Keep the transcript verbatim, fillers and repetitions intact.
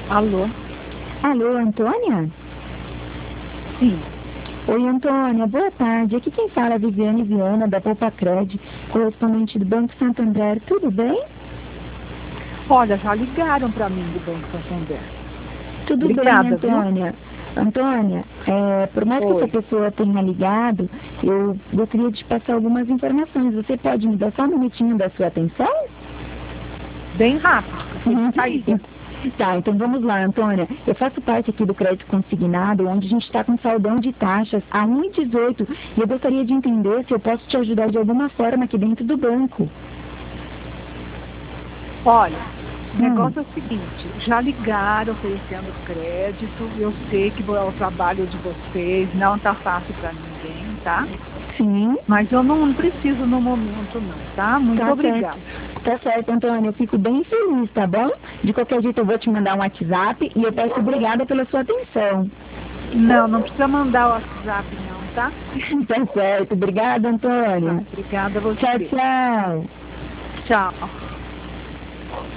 Alô? Alô, Antônia? Sim. Oi, Antônia, boa tarde. Aqui quem fala é Viviane Viana, da Poupa Cred, correspondente do Banco Santo André. Tudo bem? Olha, já ligaram para mim do Banco Santander. Tudo bem, Obrigada, viu? Antônia. Antônia, é, por mais que essa Oi. pessoa tenha ligado, eu gostaria de te passar algumas informações. Você pode me dar só um minutinho da sua atenção? Bem rápido, porque eu saída. Tá, então vamos lá, Antônia. Eu faço parte aqui do crédito consignado, onde a gente está com saldão de taxas a um vírgula dezoito e eu gostaria de entender se eu posso te ajudar de alguma forma aqui dentro do banco. Olha, o Hum. negócio é o seguinte, já ligaram oferecendo crédito, eu sei que é o trabalho de vocês, não tá fácil para ninguém, tá? Sim. Mas eu não preciso no momento não, tá? Muito Tá obrigada. certo. Tá certo, Antônia. Eu fico bem feliz, tá bom? De qualquer jeito eu vou te mandar um WhatsApp e eu peço obrigada pela sua atenção. Não, não precisa mandar o WhatsApp não, tá? Tá certo. Obrigada, Antônia. Tá, obrigada a você. Tchau, tchau. Tchau.